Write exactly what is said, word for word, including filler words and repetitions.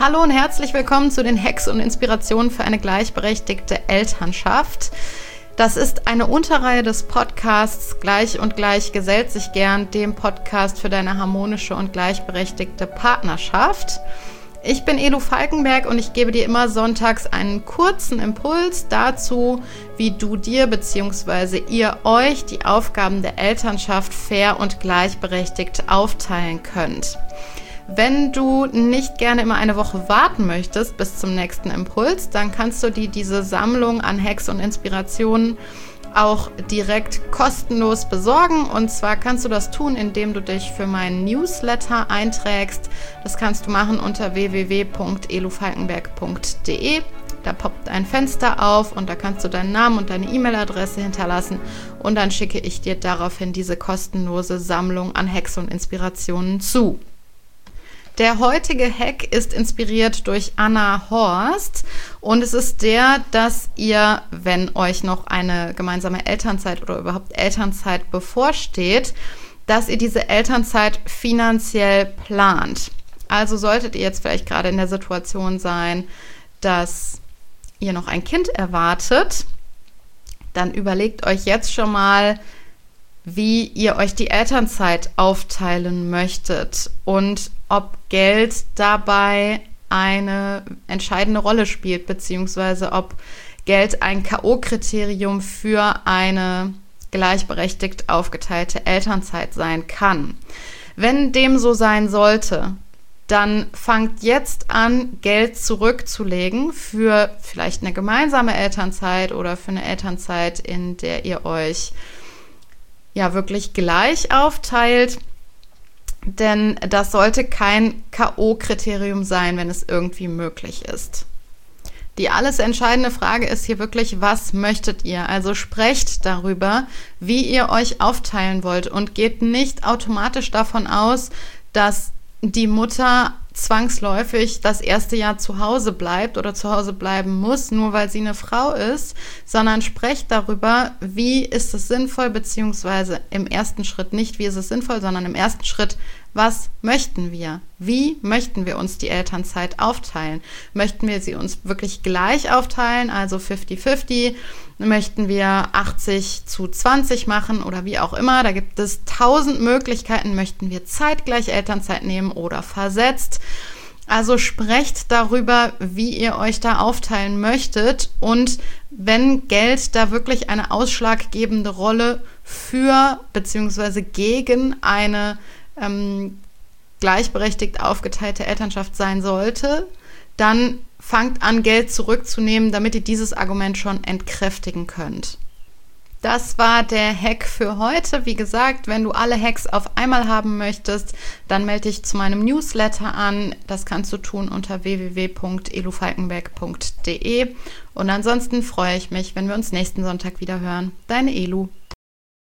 Hallo und herzlich willkommen zu den Hacks und Inspirationen für eine gleichberechtigte Elternschaft. Das ist eine Unterreihe des Podcasts Gleich und Gleich gesellt sich gern, dem Podcast für deine harmonische und gleichberechtigte Partnerschaft. Ich bin Elu Falkenberg und ich gebe dir immer sonntags einen kurzen Impuls dazu, wie du dir bzw. ihr euch die Aufgaben der Elternschaft fair und gleichberechtigt aufteilen könnt. Wenn du nicht gerne immer eine Woche warten möchtest bis zum nächsten Impuls, dann kannst du dir diese Sammlung an Hacks und Inspirationen auch direkt kostenlos besorgen. Und zwar kannst du das tun, indem du dich für meinen Newsletter einträgst. Das kannst du machen unter w w w punkt elufalkenberg punkt de. Da poppt ein Fenster auf und da kannst du deinen Namen und deine E-Mail-Adresse hinterlassen und dann schicke ich dir daraufhin diese kostenlose Sammlung an Hacks und Inspirationen zu. Der heutige Hack ist inspiriert durch Anna Horst und es ist der, dass ihr, wenn euch noch eine gemeinsame Elternzeit oder überhaupt Elternzeit bevorsteht, dass ihr diese Elternzeit finanziell plant. Also solltet ihr jetzt vielleicht gerade in der Situation sein, dass ihr noch ein Kind erwartet, dann überlegt euch jetzt schon mal, wie ihr euch die Elternzeit aufteilen möchtet und ob Geld dabei eine entscheidende Rolle spielt, beziehungsweise ob Geld ein K O-Kriterium für eine gleichberechtigt aufgeteilte Elternzeit sein kann. Wenn dem so sein sollte, dann fangt jetzt an, Geld zurückzulegen für vielleicht eine gemeinsame Elternzeit oder für eine Elternzeit, in der ihr euch ja wirklich gleich aufteilt, denn das sollte kein K O-Kriterium sein, wenn es irgendwie möglich ist. Die alles entscheidende Frage ist hier wirklich, was möchtet ihr? Also sprecht darüber, wie ihr euch aufteilen wollt und geht nicht automatisch davon aus, dass die Mutter zwangsläufig das erste Jahr zu Hause bleibt oder zu Hause bleiben muss, nur weil sie eine Frau ist, sondern sprecht darüber, wie ist es sinnvoll, beziehungsweise im ersten Schritt nicht, wie ist es sinnvoll, sondern im ersten Schritt, was möchten wir? Wie möchten wir uns die Elternzeit aufteilen? Möchten wir sie uns wirklich gleich aufteilen, also fünfzig fünfzig? Möchten wir achtzig zu zwanzig machen oder wie auch immer? Da gibt es tausend Möglichkeiten. Möchten wir zeitgleich Elternzeit nehmen oder versetzt? Also sprecht darüber, wie ihr euch da aufteilen möchtet und wenn Geld da wirklich eine ausschlaggebende Rolle für bzw. gegen eine ähm, gleichberechtigt aufgeteilte Elternschaft sein sollte, dann fangt an, Geld zurückzunehmen, damit ihr dieses Argument schon entkräftigen könnt. Das war der Hack für heute. Wie gesagt, wenn du alle Hacks auf einmal haben möchtest, dann melde dich zu meinem Newsletter an. Das kannst du tun unter w w w punkt elufalkenberg punkt de. Und ansonsten freue ich mich, wenn wir uns nächsten Sonntag wieder hören. Deine Elu.